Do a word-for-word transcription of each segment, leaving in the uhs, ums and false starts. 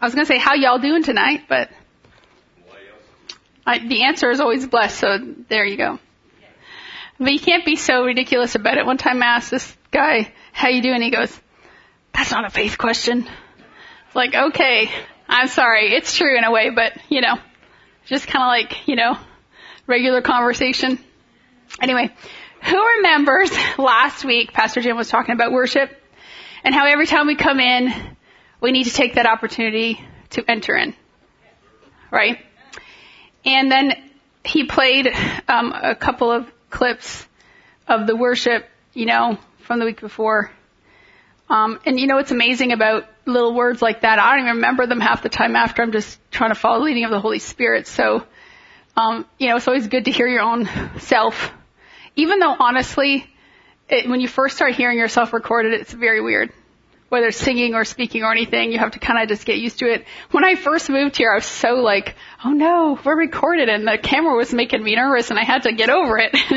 I was going to say, how y'all doing tonight? But I, the answer is always blessed, so there you go. But you can't be so ridiculous about it. One time I asked this guy, how you doing? He goes, that's not a faith question. It's like, okay, I'm sorry. It's true in a way, but, you know, just kind of like, you know, regular conversation. Anyway, who remembers last week Pastor Jim was talking about worship and how every time we come in, we need to take that opportunity to enter in, right? And then he played um, a couple of clips of the worship, you know, from the week before. Um, and you know what's amazing about little words like that? I don't even remember them half the time after. I'm just trying to follow the leading of the Holy Spirit. So, um, you know, it's always good to hear your own self. Even though, honestly, it, when you first start hearing yourself recorded, it's very weird. Whether it's singing or speaking or anything, you have to kind of just get used to it. When I first moved here, I was so like, oh no, we're recorded, and the camera was making me nervous, and I had to get over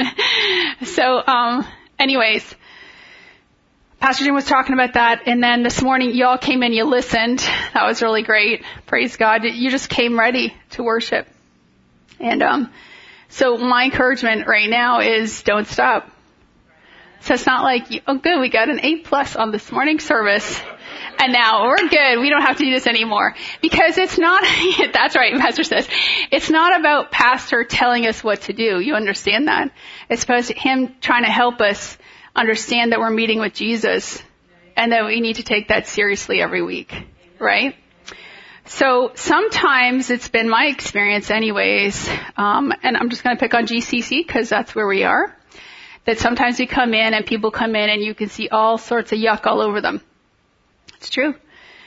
it. so, um, anyways, Pastor Jim was talking about that, and then this morning, you all came in, you listened. That was really great. Praise God. You just came ready to worship. And um, so my encouragement right now is don't stop. So it's not like, oh good, we got an A plus on this morning service, and now we're good. We don't have to do this anymore. Because it's not, that's right, Pastor says, it's not about Pastor telling us what to do. You understand that? It's supposed to him trying to help us understand that we're meeting with Jesus, and that we need to take that seriously every week, right? So sometimes it's been my experience anyways, um, and I'm just going to pick on G C C because that's where we are. That sometimes we come in and people come in and you can see all sorts of yuck all over them. It's true.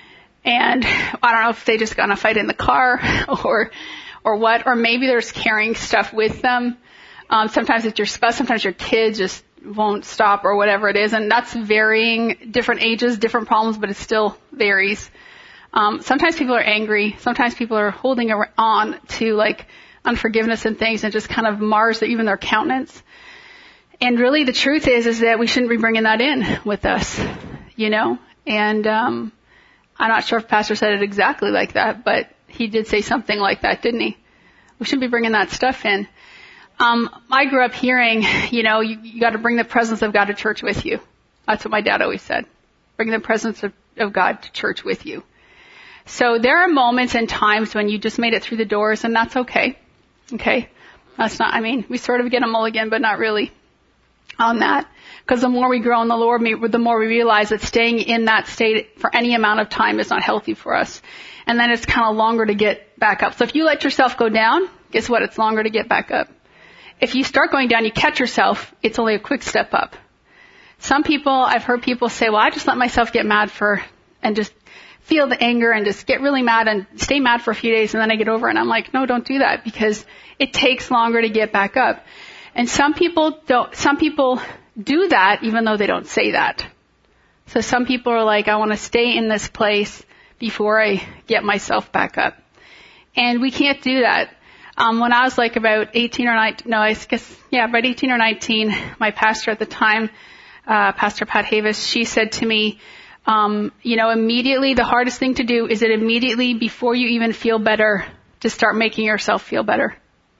And I don't know if they just got in a fight in the car or, or what, or maybe they're just carrying stuff with them. Um, sometimes it's your spouse, sometimes your kids just won't stop or whatever it is. And that's varying, different ages, different problems, but it still varies. Um, sometimes people are angry. Sometimes people are holding on to like unforgiveness and things and just kind of mars even their countenance. And really the truth is, is that we shouldn't be bringing that in with us, you know? And, um, I'm not sure if Pastor said it exactly like that, but he did say something like that, didn't he? We shouldn't be bringing that stuff in. Um, I grew up hearing, you know, you, you got to bring the presence of God to church with you. That's what my dad always said. Bring the presence of, of God to church with you. So there are moments and times when you just made it through the doors, and that's okay. Okay? That's not, I mean, we sort of get a mulligan, but not really on that. Because the more we grow in the Lord, the more we realize that staying in that state for any amount of time is not healthy for us. And then it's kind of longer to get back up. So if you let yourself go down, guess what? It's longer to get back up. If you start going down, you catch yourself, it's only a quick step up. Some people, I've heard people say, well, I just let myself get mad for, and just feel the anger and just get really mad and stay mad for a few days and then I get over it. And I'm like, no, don't do that because it takes longer to get back up. And some people don't, some people do that even though they don't say that. So some people are like, I want to stay in this place before I get myself back up. And we can't do that. Um, when I was like about eighteen or nineteen, no, I guess, yeah, about eighteen or nineteen, my pastor at the time, uh, Pastor Pat Havis, she said to me, um, you know, immediately, the hardest thing to do is it immediately before you even feel better to start making yourself feel better.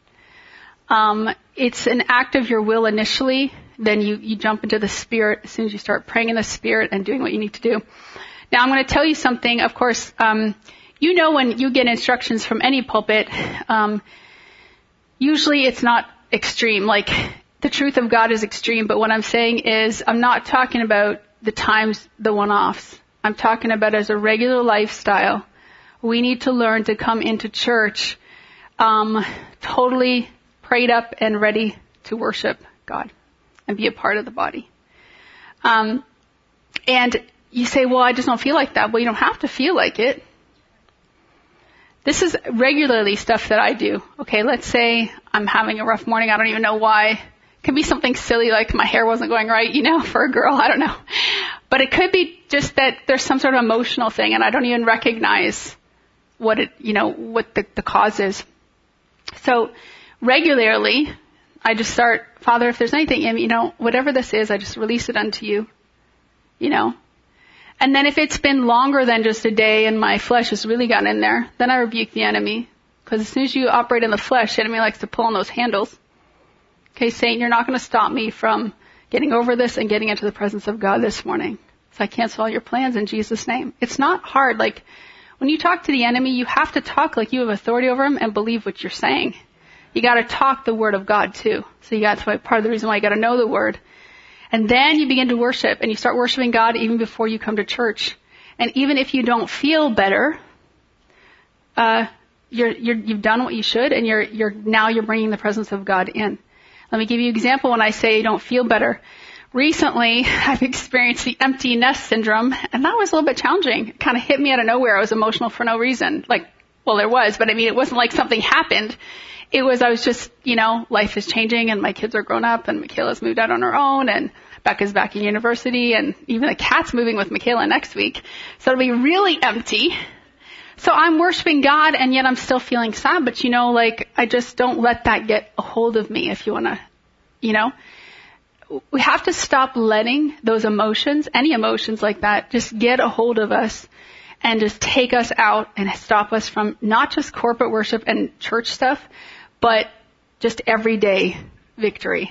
Um, it's an act of your will initially, then you, you jump into the Spirit as soon as you start praying in the Spirit and doing what you need to do. Now I'm going to tell you something, of course, um, you know when you get instructions from any pulpit, um, usually it's not extreme, like the truth of God is extreme, but what I'm saying is I'm not talking about the times, the one-offs. I'm talking about as a regular lifestyle. We need to learn to come into church um, totally prayed up and ready to worship God and be a part of the body. Um, and you say, well, I just don't feel like that. Well, you don't have to feel like it. This is regularly stuff that I do. Okay, let's say I'm having a rough morning. I don't even know why. It could be something silly like my hair wasn't going right, you know, for a girl. I don't know. But it could be just that there's some sort of emotional thing and I don't even recognize what it, you know, what the, the cause is. So regularly, I just start, Father, if there's anything in me, you know, whatever this is, I just release it unto you, you know. And then if it's been longer than just a day and my flesh has really gotten in there, then I rebuke the enemy. Because as soon as you operate in the flesh, the enemy likes to pull on those handles. Okay, Satan, you're not going to stop me from getting over this and getting into the presence of God this morning. So I cancel all your plans in Jesus' name. It's not hard. Like, when you talk to the enemy, you have to talk like you have authority over him and believe what you're saying. You got to talk the word of God too. So you got to, part of the reason why you got to know the word. And then you begin to worship, and you start worshiping God even before you come to church. And even if you don't feel better, uh, you're, you're, you've done what you should, and you're, you're, now you're bringing the presence of God in. Let me give you an example when I say you don't feel better. Recently, I've experienced the empty nest syndrome, and that was a little bit challenging. It kind of hit me out of nowhere. I was emotional for no reason. Like, well, there was, but I mean, it wasn't like something happened. It was, I was just, you know, life is changing, and my kids are grown up, and Michaela's moved out on her own, and Becca's back in university, and even the cat's moving with Michaela next week. So it'll be really empty. So I'm worshiping God, and yet I'm still feeling sad, but you know, like, I just don't let that get a hold of me, if you want to, you know. We have to stop letting those emotions, any emotions like that, just get a hold of us and just take us out and stop us from not just corporate worship and church stuff, but just everyday victory.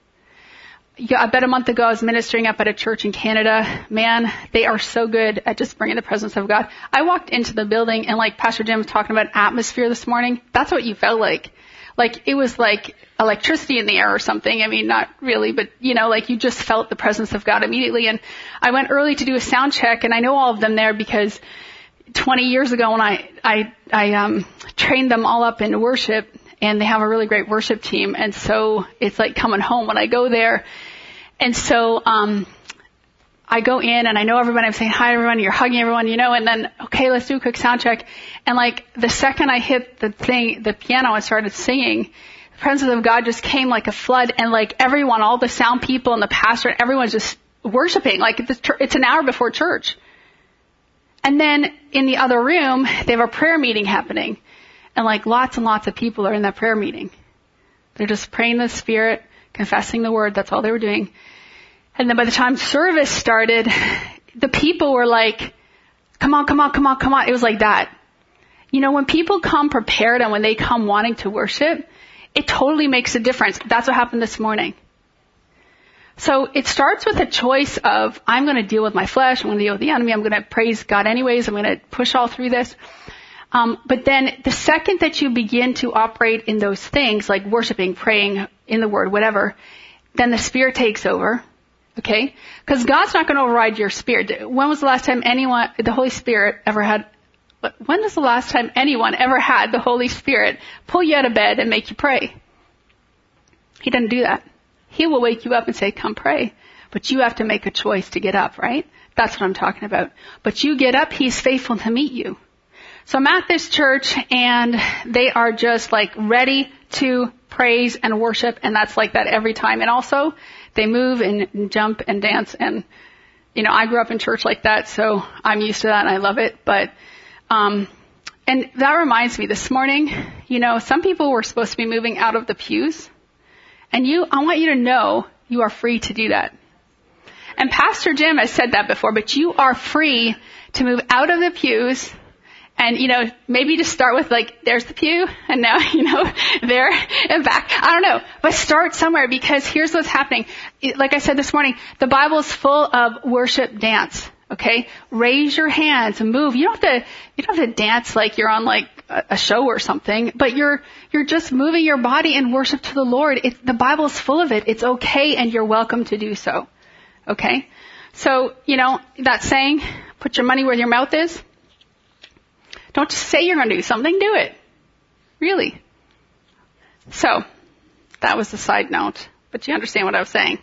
Yeah, about a month ago, I was ministering up at a church in Canada. Man, they are so good at just bringing the presence of God. I walked into the building, and like Pastor Jim was talking about atmosphere this morning, that's what you felt like. Like, it was like electricity in the air or something. I mean, not really, but, you know, like you just felt the presence of God immediately. And I went early to do a sound check, and I know all of them there because twenty years ago when I, I, I, um, trained them all up in worship, and they have a really great worship team. And so it's like coming home when I go there. And so, um, I go in, and I know everyone, I'm saying hi everyone, you're hugging everyone, you know, and then, okay, let's do a quick sound check. And like the second I hit the thing, the piano, and started singing, the presence of God just came like a flood, and like everyone, all the sound people and the pastor, everyone's just worshiping. Like it's an hour before church. And then in the other room, they have a prayer meeting happening. And like lots and lots of people are in that prayer meeting. They're just praying the Spirit, confessing the word. That's all they were doing. And then by the time service started, the people were like, come on, come on, come on, come on. It was like that. You know, when people come prepared and when they come wanting to worship, it totally makes a difference. That's what happened this morning. So it starts with a choice of, I'm going to deal with my flesh, I'm going to deal with the enemy, I'm going to praise God anyways, I'm going to push all through this. Um, but then the second that you begin to operate in those things, like worshiping, praying, in the Word, whatever, then the Spirit takes over. Okay? Because God's not going to override your spirit. When was the last time anyone, the Holy Spirit ever had, when was the last time anyone ever had the Holy Spirit pull you out of bed and make you pray? He doesn't do that. He will wake you up and say, come pray. But you have to make a choice to get up, right? That's what I'm talking about. But you get up, He's faithful to meet you. So I'm at this church, and they are just like ready to praise and worship, and that's like that every time. And also, they move and jump and dance, and, you know, I grew up in church like that, so I'm used to that, and I love it. But, um, and that reminds me, this morning, you know, some people were supposed to be moving out of the pews, and you, I want you to know you are free to do that. And Pastor Jim has said that before, but you are free to move out of the pews. And, you know, maybe just start with like, there's the pew, and now, you know, there and back. I don't know. But start somewhere, because here's what's happening. Like I said this morning, the Bible is full of worship dance. Okay? Raise your hands and move. You don't have to, you don't have to dance like you're on like a show or something, but you're, you're just moving your body in worship to the Lord. It, the Bible is full of it. It's okay, and you're welcome to do so. Okay? So, you know, that saying, put your money where your mouth is. Don't just say you're going to do something, do it. Really. So, that was the side note, but you understand what I was saying.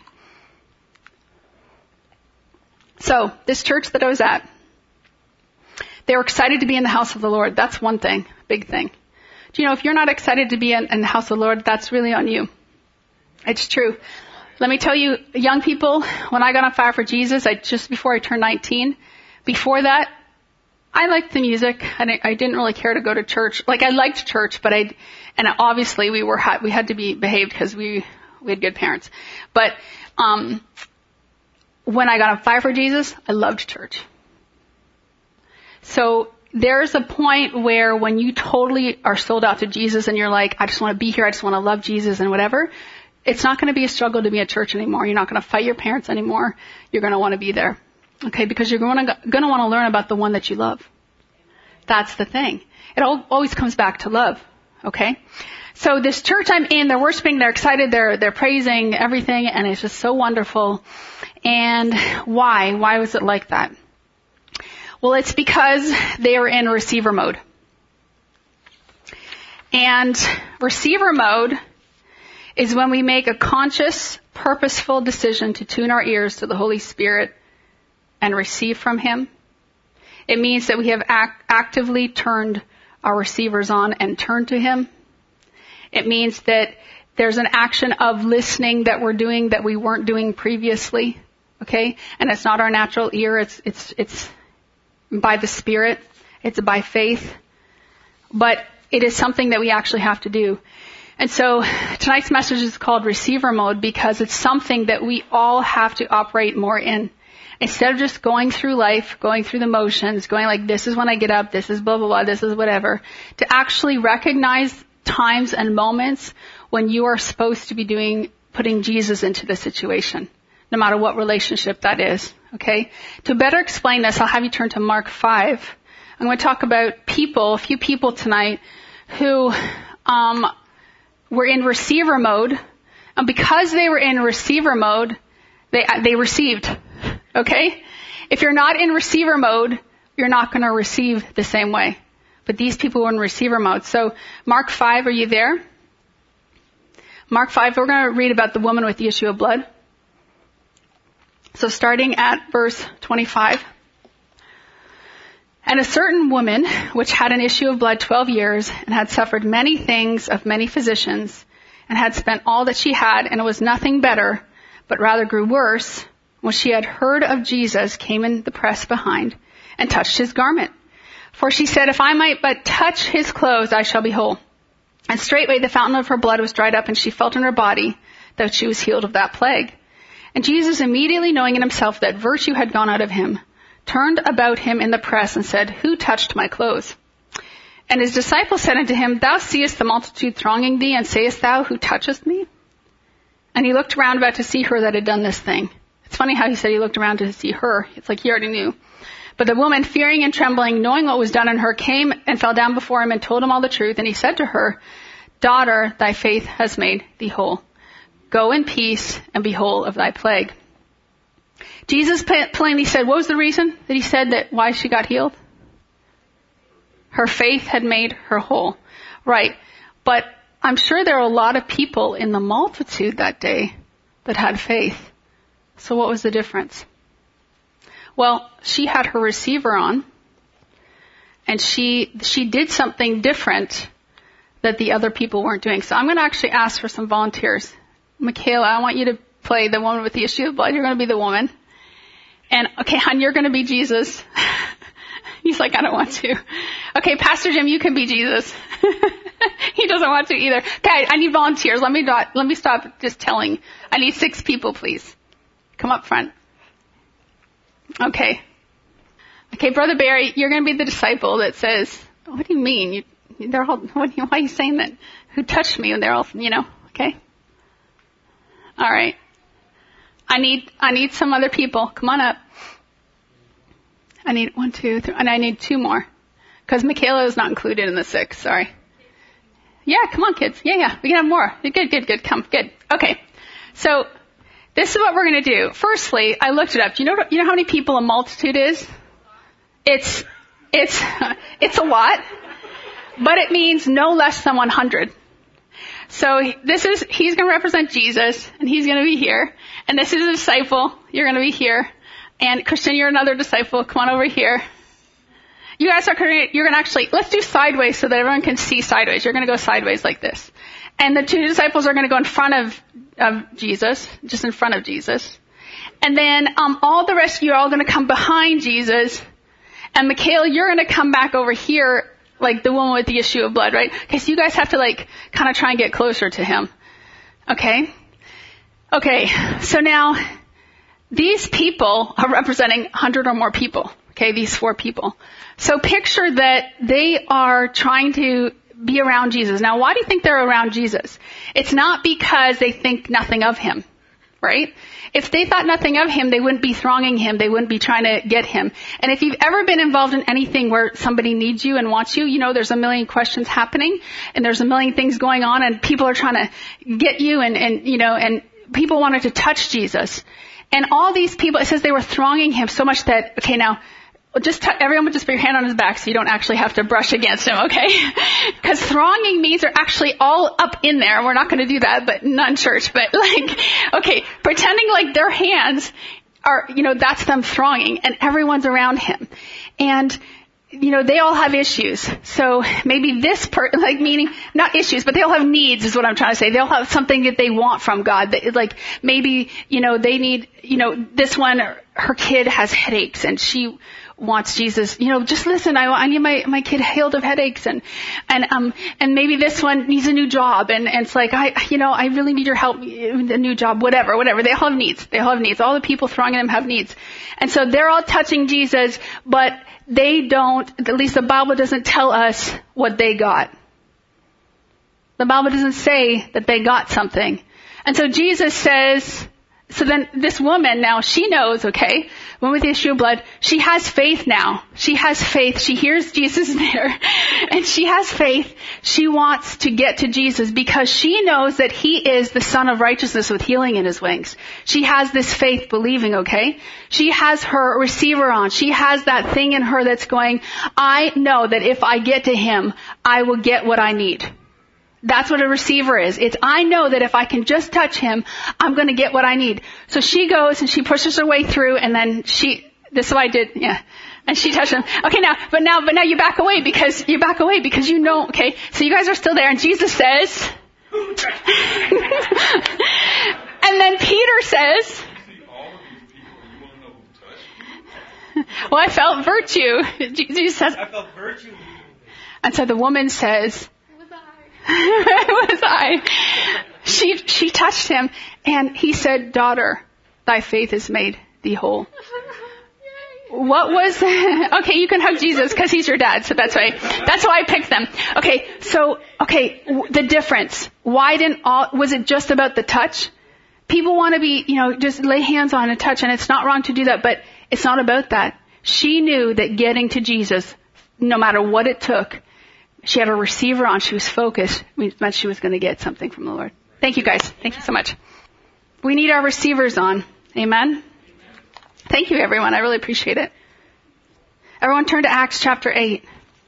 So, this church that I was at, they were excited to be in the house of the Lord. That's one thing, big thing. Do you know, if you're not excited to be in, in the house of the Lord, that's really on you. It's true. Let me tell you, young people, when I got on fire for Jesus, I just before I turned nineteen, before that, I liked the music, and I, I didn't really care to go to church. Like, I liked church, but I, and obviously we were, we had to be behaved because we, we had good parents. But, um, when I got on fire for Jesus, I loved church. So there's a point where when you totally are sold out to Jesus and you're like, I just want to be here, I just want to love Jesus and whatever, it's not going to be a struggle to be at church anymore. You're not going to fight your parents anymore. You're going to want to be there. Okay, because you're going to, going to want to learn about the one that you love. That's the thing. It all, always comes back to love. Okay? So this church I'm in, they're worshiping, they're excited, they're, they're praising everything, and it's just so wonderful. And why? Why was it like that? Well, it's because they were in receiver mode. And receiver mode is when we make a conscious, purposeful decision to tune our ears to the Holy Spirit and receive from Him. It means that we have act- actively turned our receivers on and turned to Him. It means that there's an action of listening that we're doing that we weren't doing previously. Okay? And it's not our natural ear, it's, it's, it's by the Spirit. It's by faith. But it is something that we actually have to do. And so tonight's message is called receiver mode because it's something that we all have to operate more in. Instead of just going through life, going through the motions, going like, this is when I get up, this is blah, blah, blah, this is whatever, to actually recognize times and moments when you are supposed to be doing, putting Jesus into the situation, no matter what relationship that is. Okay? To better explain this, I'll have you turn to Mark five. I'm going to talk about people, a few people tonight, who um, were in receiver mode. And because they were in receiver mode, they they received. Okay? If you're not in receiver mode, you're not going to receive the same way. But these people were in receiver mode. So Mark five, are you there? Mark five, we're going to read about the woman with the issue of blood. So starting at verse twenty-five. And a certain woman, which had an issue of blood twelve years, and had suffered many things of many physicians, and had spent all that she had, and it was nothing better, but rather grew worse, when she had heard of Jesus, came in the press behind, and touched his garment. For she said, if I might but touch his clothes, I shall be whole. And straightway the fountain of her blood was dried up, and she felt in her body that she was healed of that plague. And Jesus, immediately knowing in himself that virtue had gone out of him, turned about him in the press and said, who touched my clothes? And his disciples said unto him, thou seest the multitude thronging thee, and sayest thou, who toucheth me? And he looked round about to see her that had done this thing. It's funny how he said he looked around to see her. It's like he already knew. But the woman, fearing and trembling, knowing what was done in her, came and fell down before him and told him all the truth. And he said to her, daughter, thy faith has made thee whole. Go in peace and be whole of thy plague. Jesus plainly said, what was the reason that he said that why she got healed? Her faith had made her whole. Right. But I'm sure there were a lot of people in the multitude that day that had faith. So what was the difference? Well, she had her receiver on, and she she did something different that the other people weren't doing. So I'm going to actually ask for some volunteers. Michaela, I want you to play the woman with the issue of blood. You're going to be the woman. And, okay, hon, you're going to be Jesus. He's like, I don't want to. Okay, Pastor Jim, you can be Jesus. He doesn't want to either. Okay, I need volunteers. Let me not, let me stop just telling. I need six people, please. Come up front. Okay. Okay, Brother Barry, you're going to be the disciple that says, what do you mean? You, they're all, what, why are you saying that? Who touched me? And they're all, you know, okay? All right. I need, I need some other people. Come on up. I need one, two, three, and I need two more. Because Michaela is not included in the six, sorry. Yeah, come on kids. Yeah, yeah, we can have more. Good, good, good, come, good. Okay. So, this is what we're going to do. Firstly, I looked it up. Do you know, you know how many people a multitude is? It's, it's, it's a lot. But it means no less than one hundred. So this is, he's going to represent Jesus, and he's going to be here. And this is a disciple. You're going to be here. And Christian, you're another disciple. Come on over here. You guys are going to, you're going to actually, let's do sideways so that everyone can see sideways. You're going to go sideways like this. And the two disciples are going to go in front of, of Jesus, just in front of Jesus. And then, um, all the rest of you are all going to come behind Jesus. And Michaela, you're going to come back over here, like the woman with the issue of blood, right? Okay, so you guys have to like, kind of try and get closer to him. Okay? Okay, so now, these people are representing one hundred or more people. Okay, these four people. So picture that they are trying to be around Jesus. Now, why do you think they're around Jesus? It's not because they think nothing of him, right? If they thought nothing of him, they wouldn't be thronging him. They wouldn't be trying to get him. And if you've ever been involved in anything where somebody needs you and wants you, you know there's a million questions happening and there's a million things going on and people are trying to get you and, and you know, and people wanted to touch Jesus. And all these people, it says they were thronging him so much that, okay, now, just t- everyone would just put your hand on his back so you don't actually have to brush against him, okay? Because thronging means they're actually all up in there. We're not going to do that, but not in church. But like, okay, pretending like their hands are, you know, that's them thronging and everyone's around him. And, you know, they all have issues. So maybe this per, like meaning, not issues, but they all have needs is what I'm trying to say. They all have something that they want from God. That, like maybe, you know, they need, you know, this one, her kid has headaches and she wants Jesus, you know, just listen, I, I need my, my kid healed of headaches and, and, um, and maybe this one needs a new job and, and it's like, I, you know, I really need your help, a new job, whatever, whatever. They all have needs. They all have needs. All the people thronging them have needs. And so they're all touching Jesus, but they don't, at least the Bible doesn't tell us what they got. The Bible doesn't say that they got something. And so Jesus says, so then this woman now, she knows, okay, woman with the issue of blood, she has faith now. She has faith. She hears Jesus there and she has faith. She wants to get to Jesus because she knows that he is the Son of Righteousness with healing in his wings. She has this faith believing, okay? She has her receiver on. She has that thing in her that's going, I know that if I get to him, I will get what I need. That's what a receiver is. It's, I know that if I can just touch him, I'm going to get what I need. So she goes and she pushes her way through and then she, this is what I did, yeah. And she touched him. Okay, now, but now, but now you back away because, you back away because you know, okay, so you guys are still there and Jesus says, and then Peter says, well, I felt virtue. Jesus says, I felt virtue. And so the woman says, was I. She, she touched him and he said, daughter, thy faith has made thee whole. What was, okay, you can hug Jesus because he's your dad, so that's why, that's why I picked them. Okay, so, okay, the difference. Why didn't all, was it just about the touch? People want to be, you know, just lay hands on and touch and it's not wrong to do that, but it's not about that. She knew that getting to Jesus, no matter what it took, she had a receiver on. She was focused. It meant she was going to get something from the Lord. Thank you, guys. Thank you so much. We need our receivers on. Amen? Thank you, everyone. I really appreciate it. Everyone turn to Acts chapter eight.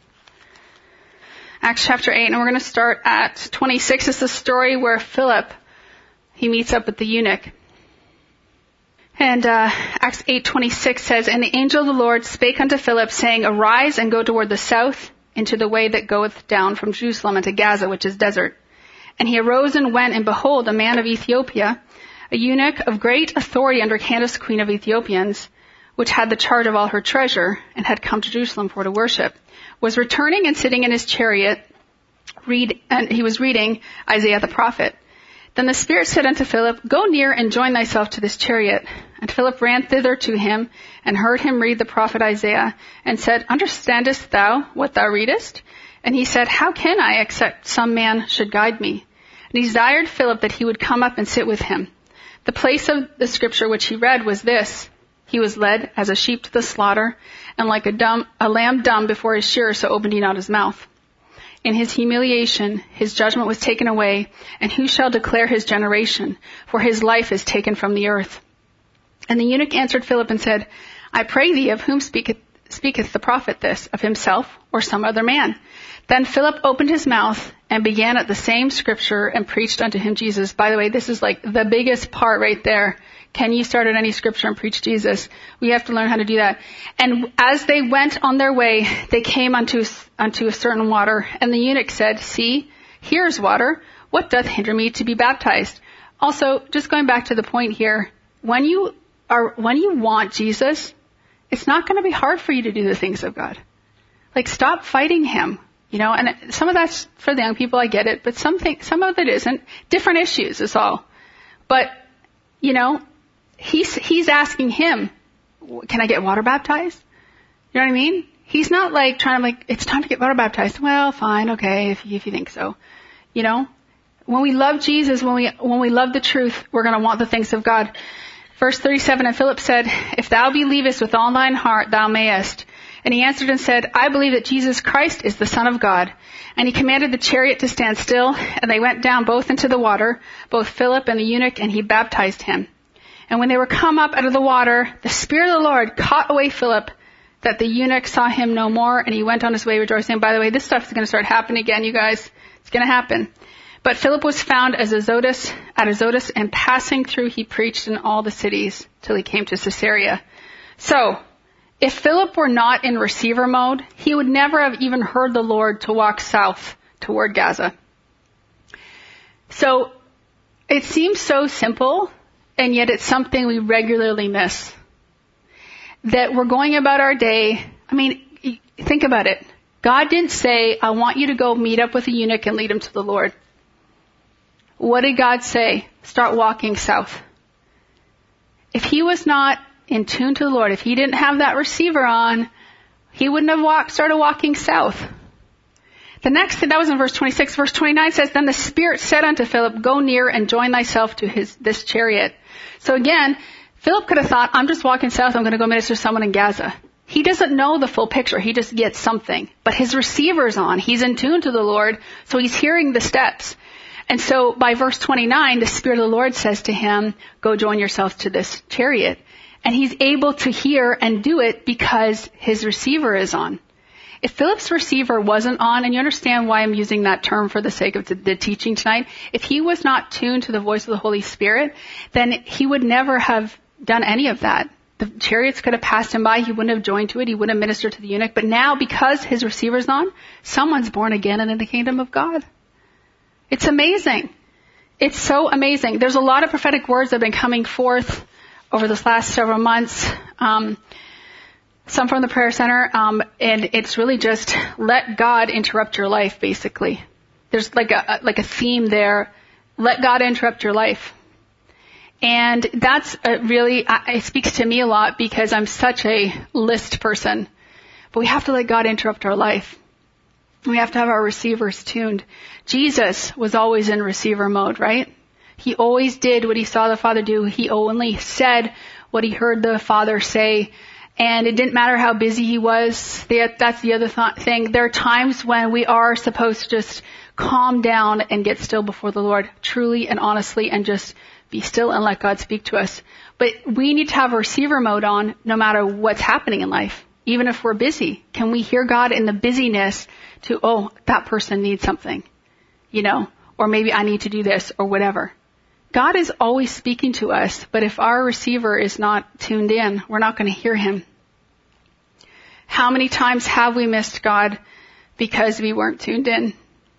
Acts chapter eight, and we're going to start at twenty-six. It's the story where Philip, he meets up with the eunuch. And uh, Acts eight twenty-six says, and the angel of the Lord spake unto Philip, saying, arise and go toward the south, into the way that goeth down from Jerusalem unto Gaza, which is desert. And he arose and went, and behold, a man of Ethiopia, a eunuch of great authority under Candace, queen of Ethiopians, which had the charge of all her treasure, and had come to Jerusalem for to worship, was returning and sitting in his chariot, read, and he was reading Isaiah the prophet. Then the Spirit said unto Philip, go near and join thyself to this chariot. And Philip ran thither to him, and heard him read the prophet Isaiah, and said, understandest thou what thou readest? And he said, how can I, except some man should guide me? And he desired Philip that he would come up and sit with him. The place of the scripture which he read was this: he was led as a sheep to the slaughter, and like a dumb, a lamb dumb before his shearer, so opened he not his mouth. In his humiliation, his judgment was taken away, and who shall declare his generation? For his life is taken from the earth. And the eunuch answered Philip and said, I pray thee, of whom speaketh, speaketh the prophet this, of himself or some other man? Then Philip opened his mouth and began at the same scripture and preached unto him Jesus. By the way, this is like the biggest part right there. Can you start at any scripture and preach Jesus? We have to learn how to do that. And as they went on their way, they came unto, unto a certain water. And the eunuch said, see, here is water. What doth hinder me to be baptized? Also, just going back to the point here, when you are, when you want Jesus, it's not going to be hard for you to do the things of God. Like, stop fighting him. You know, and some of that's for the young people, I get it, but some thing, some of it isn't. Different issues is all. But, you know, he's, he's asking him, can I get water baptized? You know what I mean? He's not like trying to like, it's time to get water baptized. Well, fine, okay, if you, if you think so. You know? When we love Jesus, when we, when we love the truth, we're going to want the things of God. Verse thirty-seven, and Philip said, if thou believest with all thine heart, thou mayest. And he answered and said, I believe that Jesus Christ is the Son of God. And he commanded the chariot to stand still, and they went down both into the water, both Philip and the eunuch, and he baptized him. And when they were come up out of the water, the Spirit of the Lord caught away Philip, that the eunuch saw him no more, and he went on his way rejoicing. By the way, this stuff is going to start happening again, you guys. It's going to happen. But Philip was found as Azotus, at Azotus, and passing through he preached in all the cities till he came to Caesarea. So, if Philip were not in receiver mode, he would never have even heard the Lord to walk south toward Gaza. So, it seems so simple, and yet it's something we regularly miss. That we're going about our day. I mean, think about it. God didn't say, I want you to go meet up with a eunuch and lead him to the Lord. What did God say? Start walking south. If he was not in tune to the Lord, if he didn't have that receiver on, he wouldn't have walked, started walking south. The next thing, that was in verse twenty-six. Verse twenty-nine says, then the Spirit said unto Philip, go near and join thyself to his, this chariot. So again, Philip could have thought, I'm just walking south, I'm going to go minister to someone in Gaza. He doesn't know the full picture, he just gets something. But his receiver's on, he's in tune to the Lord, so he's hearing the steps. And so by verse twenty-nine, the Spirit of the Lord says to him, go join yourself to this chariot. And he's able to hear and do it because his receiver is on. If Philip's receiver wasn't on, and you understand why I'm using that term for the sake of the, the teaching tonight, if he was not tuned to the voice of the Holy Spirit, then he would never have done any of that. The chariots could have passed him by. He wouldn't have joined to it. He wouldn't have ministered to the eunuch. But now, because his receiver's on, someone's born again and in the kingdom of God. It's amazing. It's so amazing. There's a lot of prophetic words that have been coming forth over this last several months. Um, some from the prayer center. Um, and it's really just let God interrupt your life, basically. There's like a, like a theme there. Let God interrupt your life. And that's a really, it speaks to me a lot because I'm such a list person. But we have to let God interrupt our life. We have to have our receivers tuned. Jesus was always in receiver mode, right? He always did what he saw the Father do. He only said what he heard the Father say. And it didn't matter how busy he was. That's the other th- thing. There are times when we are supposed to just calm down and get still before the Lord, truly and honestly, and just be still and let God speak to us. But we need to have a receiver mode on no matter what's happening in life. Even if we're busy, can we hear God in the busyness to, oh, that person needs something, you know, or maybe I need to do this or whatever. God is always speaking to us, but if our receiver is not tuned in, we're not going to hear him. How many times have we missed God because we weren't tuned in?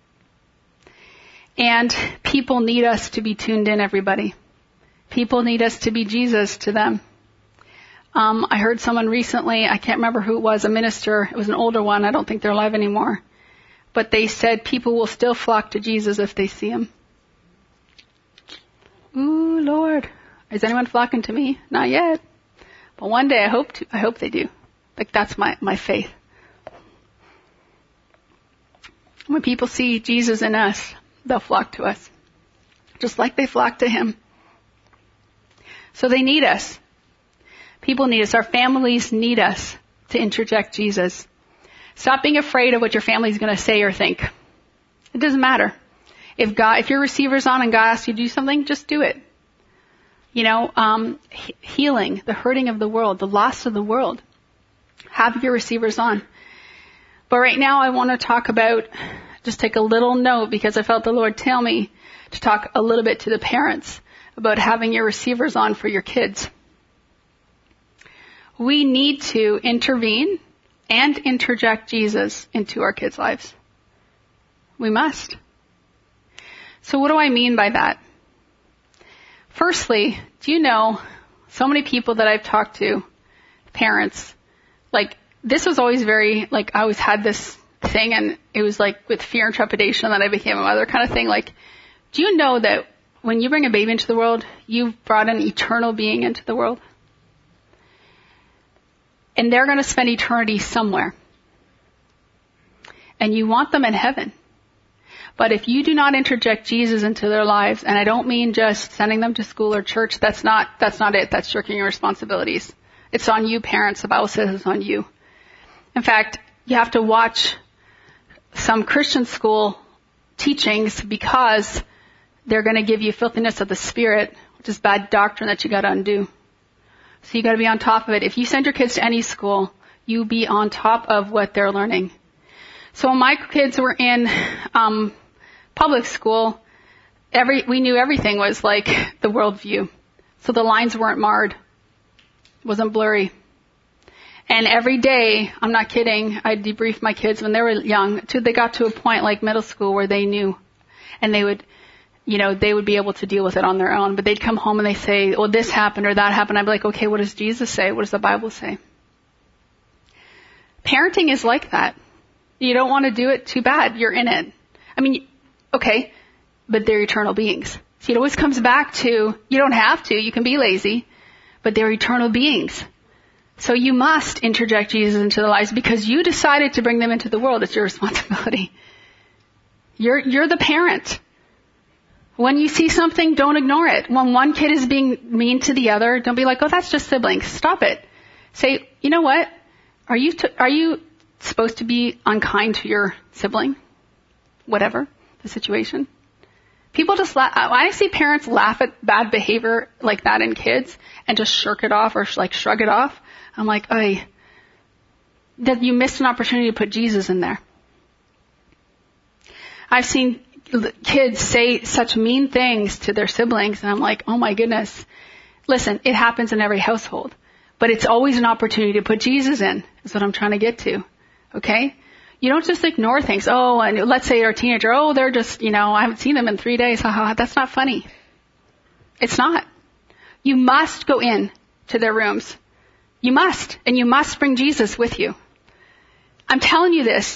And people need us to be tuned in, everybody. People need us to be Jesus to them. Um, I heard someone recently, I can't remember who it was, a minister, it was an older one, I don't think they're alive anymore. But they said people will still flock to Jesus if they see him. Ooh, Lord. Is anyone flocking to me? Not yet. But one day I hope to, I hope they do. Like that's my, my faith. When people see Jesus in us, they'll flock to us. Just like they flock to him. So they need us. People need us. Our families need us to interject Jesus. Stop being afraid of what your family's going to say or think. It doesn't matter. If God, if your receiver's on and God asks you to do something, just do it. You know, um, he- healing, the hurting of the world, the loss of the world. Have your receivers on. But right now I want to talk about, just take a little note because I felt the Lord tell me to talk a little bit to the parents about having your receivers on for your kids. We need to intervene and interject Jesus into our kids' lives. We must. So what do I mean by that? Firstly, do you know so many people that I've talked to, parents, like this was always very, like I always had this thing and it was like with fear and trepidation that I became a mother kind of thing. Like, do you know that when you bring a baby into the world, you've brought an eternal being into the world? And they're going to spend eternity somewhere. And you want them in heaven. But if you do not interject Jesus into their lives, and I don't mean just sending them to school or church, that's not, that's not it. That's shirking your responsibilities. It's on you, parents. The Bible says it's on you. In fact, you have to watch some Christian school teachings because they're going to give you filthiness of the spirit, which is bad doctrine that you got to undo. So you got to be on top of it. If you send your kids to any school, you be on top of what they're learning. So when my kids were in um public school, every we knew everything was like the worldview. So the lines weren't marred. It wasn't blurry. And every day, I'm not kidding, I debriefed my kids when they were young till they got to a point like middle school where they knew. And they would, you know, they would be able to deal with it on their own. But they'd come home and they say, well, this happened or that happened. I'd be like, okay, what does Jesus say? What does the Bible say? Parenting is like that. You don't want to do it, too bad. You're in it. I mean, okay, but they're eternal beings. See, it always comes back to, you don't have to, you can be lazy, but they're eternal beings. So you must interject Jesus into their lives because you decided to bring them into the world. It's your responsibility. You're, you're the parent. When you see something, don't ignore it. When one kid is being mean to the other, don't be like, oh, that's just siblings. Stop it. Say, you know what? Are you, t- are you supposed to be unkind to your sibling? Whatever the situation. People just laugh. When I see parents laugh at bad behavior like that in kids and just shirk it off or like shrug it off, I'm like, oy, that you missed an opportunity to put Jesus in there. I've seen kids say such mean things to their siblings and I'm like, oh my goodness. Listen, it happens in every household, but it's always an opportunity to put Jesus in, is what I'm trying to get to. Okay? You don't just ignore things. Oh, and let's say you're a teenager. Oh, they're just, you know, I haven't seen them in three days. Haha, that's not funny. It's not. You must go in to their rooms. You must. And you must bring Jesus with you. I'm telling you this.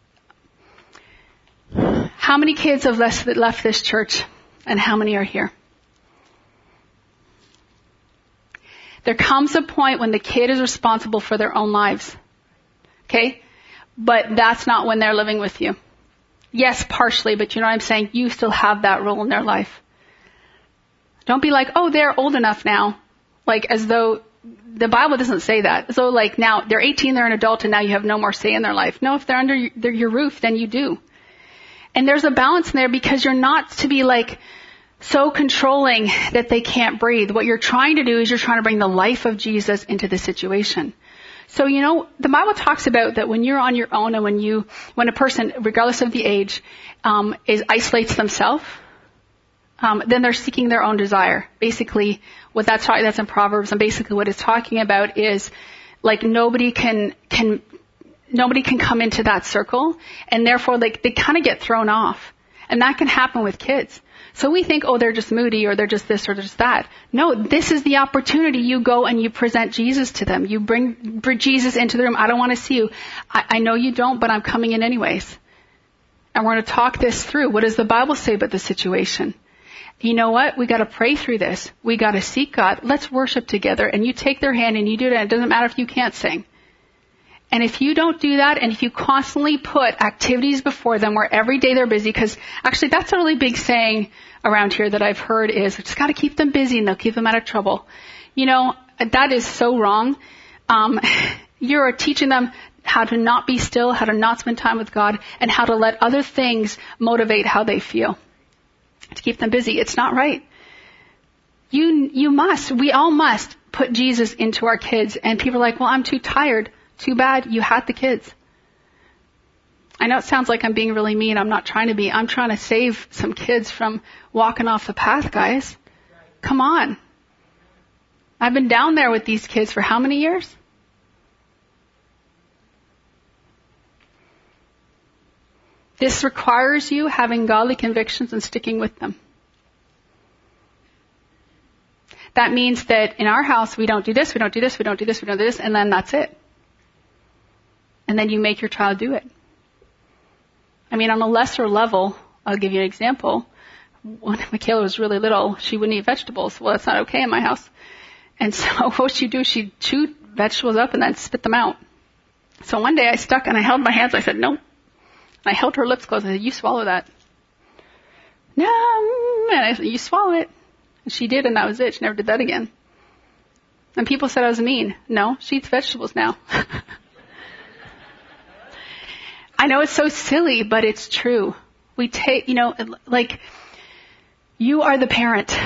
How many kids have left, left this church and how many are here? There comes a point when the kid is responsible for their own lives. Okay? But that's not when they're living with you. Yes, partially, but you know what I'm saying? You still have that role in their life. Don't be like, oh, they're old enough now. Like as though the Bible doesn't say that. As though like now they're eighteen, they're an adult, and now you have no more say in their life. No, if they're under your, your roof, then you do. And there's a balance in there because you're not to be like so controlling that they can't breathe. What you're trying to do is you're trying to bring the life of Jesus into the situation. So, you know, the Bible talks about that when you're on your own and when you, when a person, regardless of the age, um, is isolates themselves, um, then they're seeking their own desire. Basically, what that's talking, that's in Proverbs, and basically what it's talking about is like nobody can, can, nobody can come into that circle, and therefore like they kind of get thrown off. And that can happen with kids. So we think, oh, they're just moody or they're just this or just that. No, this is the opportunity. You go and you present Jesus to them. You bring, bring Jesus into the room. I don't want to see you. I, I know you don't, but I'm coming in anyways. And we're going to talk this through. What does the Bible say about the situation? You know what? We got to pray through this. We got to seek God. Let's worship together. And you take their hand and you do that. It doesn't matter if you can't sing. And if you don't do that, and if you constantly put activities before them where every day they're busy, because actually that's a really big saying around here that I've heard is, we just got to keep them busy and they'll keep them out of trouble. You know, that is so wrong. Um, you're teaching them how to not be still, how to not spend time with God, and how to let other things motivate how they feel. To keep them busy. It's not right. You, you must, we all must put Jesus into our kids. And people are like, well, I'm too tired. Too bad you had the kids. I know it sounds like I'm being really mean. I'm not trying to be. I'm trying to save some kids from walking off the path, guys. Come on. I've been down there with these kids for how many years? This requires you having godly convictions and sticking with them. That means that in our house, we don't do this, we don't do this, we don't do this, we don't do this, and then that's it. And then you make your child do it. I mean, on a lesser level, I'll give you an example. When Michaela was really little, she wouldn't eat vegetables. Well, that's not okay in my house. And so what she'd do, she'd chew vegetables up and then spit them out. So one day I stuck and I held my hands. I said, no. I held her lips closed. I said, you swallow that. No. And I said, you swallow it. And she did, and that was it. She never did that again. And people said I was mean. No, she eats vegetables now. I know it's so silly, but it's true. We take, you know, like, you are the parent.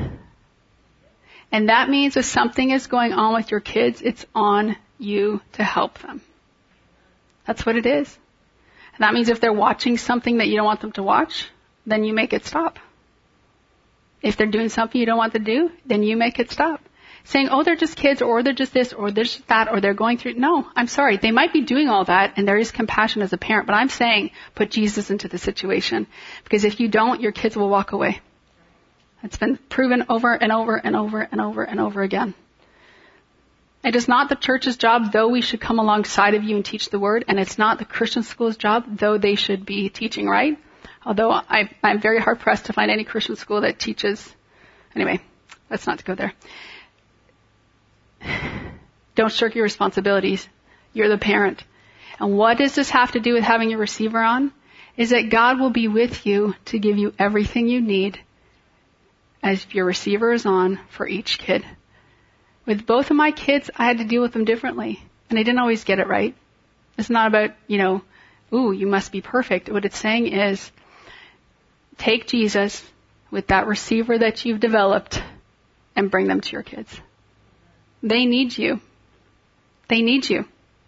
And that means if something is going on with your kids, it's on you to help them. That's what it is. And that means if they're watching something that you don't want them to watch, then you make it stop. If they're doing something you don't want them to do, then you make it stop. Saying, oh, they're just kids, or they're just this, or they're just that, or they're going through. No, I'm sorry. They might be doing all that, and there is compassion as a parent, but I'm saying put Jesus into the situation. Because if you don't, your kids will walk away. It's been proven over and over and over and over and over again. It is not the church's job, though we should come alongside of you and teach the word, and it's not the Christian school's job, though they should be teaching, right? Although I, I'm very hard-pressed to find any Christian school that teaches. Anyway, let's not go there. Don't shirk your responsibilities. You're the parent. And what does this have to do with having your receiver on? Is that God will be with you to give you everything you need as your receiver is on for each kid. With both of my kids, I had to deal with them differently. And I didn't always get it right. It's not about, you know, ooh, you must be perfect. What it's saying is, take Jesus with that receiver that you've developed and bring them to your kids. They need you. They need you.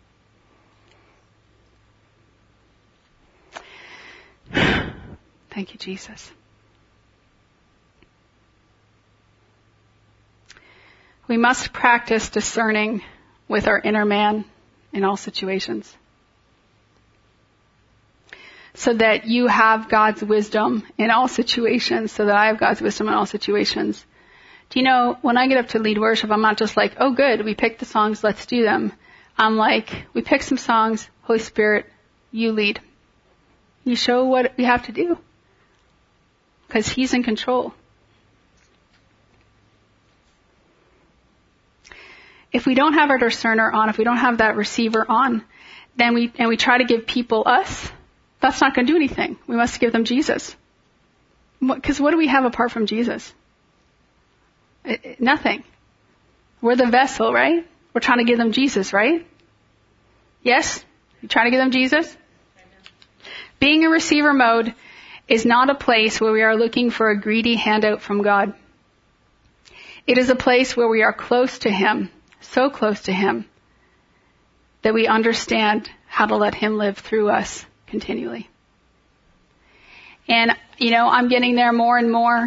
Thank you, Jesus. We must practice discerning with our inner man in all situations, so that you have God's wisdom in all situations, so that I have God's wisdom in all situations. Do you know, when I get up to lead worship, I'm not just like, oh good, we picked the songs, let's do them. I'm like, we picked some songs, Holy Spirit, you lead. You show what we have to do. Because He's in control. If we don't have our discerner on, if we don't have that receiver on, then we, and we try to give people us, that's not going to do anything. We must give them Jesus. Because what do we have apart from Jesus? It, it, nothing. We're the vessel, right? We're trying to give them Jesus, right? Yes? You trying to give them Jesus? Being in receiver mode is not a place where we are looking for a greedy handout from God. It is a place where we are close to Him, so close to Him, that we understand how to let Him live through us continually. And, you know, I'm getting there more and more.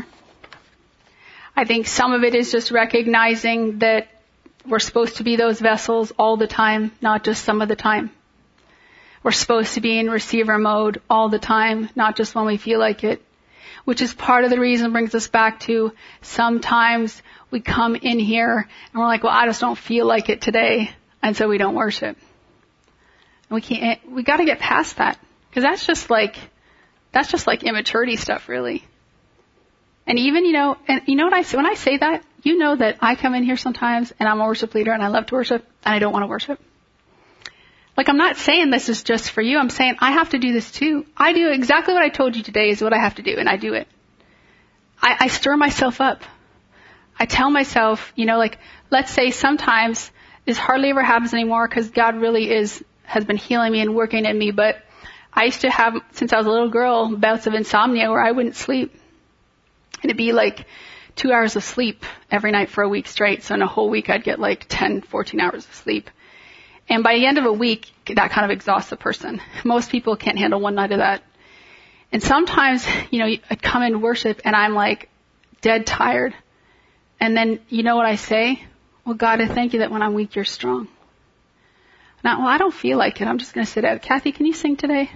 I think some of it is just recognizing that we're supposed to be those vessels all the time, not just some of the time. We're supposed to be in receiver mode all the time, not just when we feel like it. Which is part of the reason brings us back to sometimes we come in here and we're like, well, I just don't feel like it today. And so we don't worship. And we can't, we got to get past that. Because that's just like, that's just like immaturity stuff, really. And even, you know, and you know what I say, when I say that, you know that I come in here sometimes and I'm a worship leader and I love to worship and I don't want to worship. Like, I'm not saying this is just for you. I'm saying I have to do this too. I do exactly what I told you today is what I have to do, and I do it. I, I stir myself up. I tell myself, you know, like, let's say sometimes this hardly ever happens anymore because God really is, has been healing me and working in me, but I used to have, since I was a little girl, bouts of insomnia where I wouldn't sleep. And it'd be like two hours of sleep every night for a week straight. So in a whole week, I'd get like ten, fourteen hours of sleep. And by the end of a week, that kind of exhausts a person. Most people can't handle one night of that. And sometimes, you know, I come in worship and I'm like dead tired. And then, you know what I say? Well, God, I thank you that when I'm weak, you're strong. Not, well, I don't feel like it. I'm just going to sit out. Kathy, can you sing today?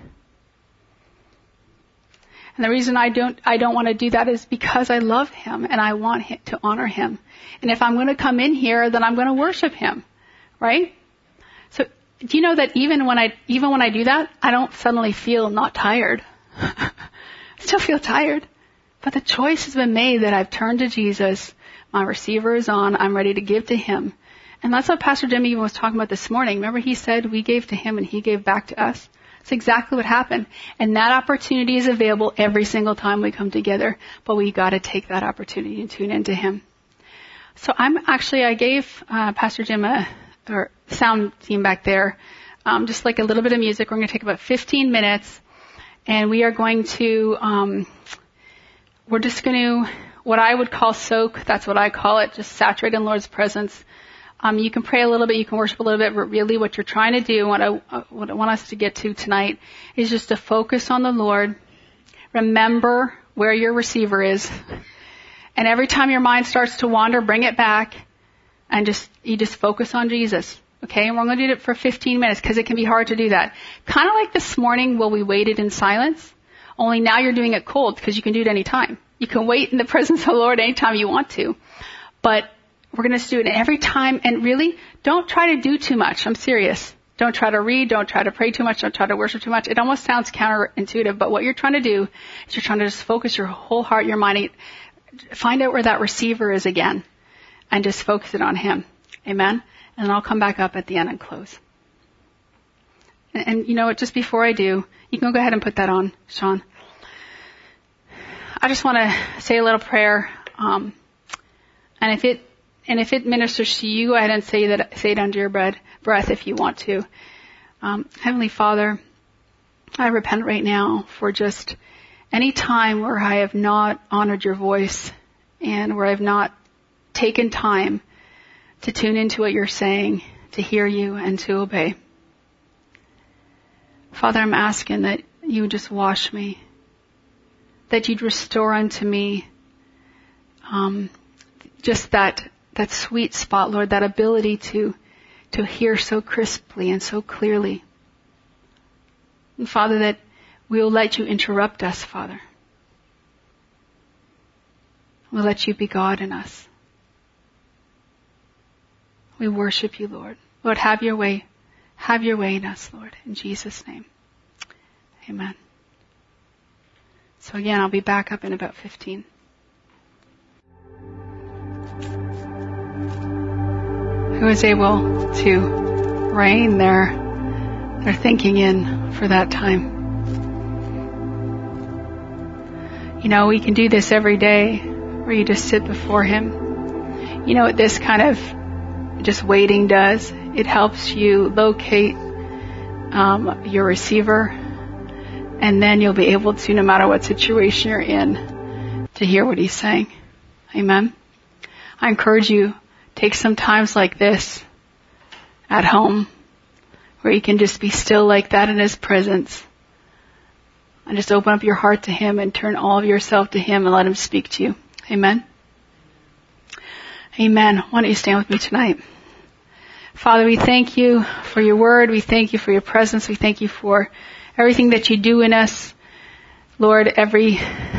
And the reason I don't, I don't want to do that is because I love Him and I want him to honor Him. And if I'm going to come in here, then I'm going to worship Him. Right? So, do you know that even when I, even when I do that, I don't suddenly feel not tired. I still feel tired. But the choice has been made that I've turned to Jesus. My receiver is on. I'm ready to give to Him. And that's what Pastor Jim even was talking about this morning. Remember he said we gave to him and he gave back to us. That's exactly what happened. And that opportunity is available every single time we come together. But we got to take that opportunity and tune into him. So I'm actually, I gave uh, Pastor Jim a or sound team back there, um, just like a little bit of music. We're going to take about fifteen minutes. And we are going to, um, we're just going to, what I would call soak, that's what I call it, just saturate in Lord's presence. Um, you can pray a little bit, you can worship a little bit, but really what you're trying to do, what I, uh, what I want us to get to tonight, is just to focus on the Lord. Remember where your receiver is. And every time your mind starts to wander, bring it back, and just, you just focus on Jesus. Okay, and we're going to do it for fifteen minutes because it can be hard to do that. Kind of like this morning while we waited in silence, only now you're doing it cold because you can do it any time. You can wait in the presence of the Lord anytime you want to. But we're going to do it every time, and really, don't try to do too much. I'm serious. Don't try to read, don't try to pray too much, don't try to worship too much. It almost sounds counterintuitive, but what you're trying to do is you're trying to just focus your whole heart, your mind, find out where that receiver is again, and just focus it on him. Amen? And then I'll come back up at the end and close. And, and you know what, just before I do, you can go ahead and put that on, Sean. I just want to say a little prayer, um, and if it And if it ministers to you, go ahead and say that, say it under your breath, breath if you want to. Um, Heavenly Father, I repent right now for just any time where I have not honored your voice and where I've not taken time to tune into what you're saying, to hear you and to obey. Father, I'm asking that you would just wash me, that you'd restore unto me um, just that that sweet spot, Lord, that ability to to hear so crisply and so clearly. And Father, that we'll let you interrupt us, Father. We'll let you be God in us. We worship you, Lord. Lord, have your way. Have your way in us, Lord. In Jesus' name. Amen. So again, I'll be back up in about fifteen. Who is able to rein their, their thinking in for that time? You know, we can do this every day where you just sit before him. You know what this kind of just waiting does? It helps you locate um, your receiver, and then you'll be able to, no matter what situation you're in, to hear what he's saying. Amen. I encourage you, take some times like this at home where you can just be still like that in his presence and just open up your heart to him and turn all of yourself to him and let him speak to you. Amen. Amen. Why don't you stand with me tonight? Father, we thank you for your word. We thank you for your presence. We thank you for everything that you do in us. Lord, every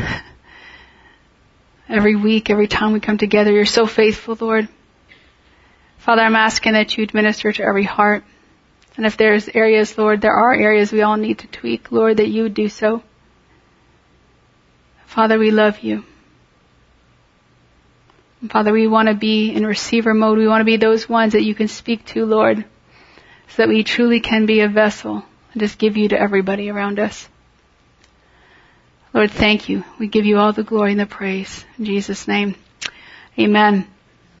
every week, every time we come together, you're so faithful, Lord. Father, I'm asking that you'd minister to every heart. And if there's areas, Lord, there are areas we all need to tweak, Lord, that you would do so. Father, we love you. And Father, we want to be in receiver mode. We want to be those ones that you can speak to, Lord, so that we truly can be a vessel and just give you to everybody around us. Lord, thank you. We give you all the glory and the praise. In Jesus' name, amen.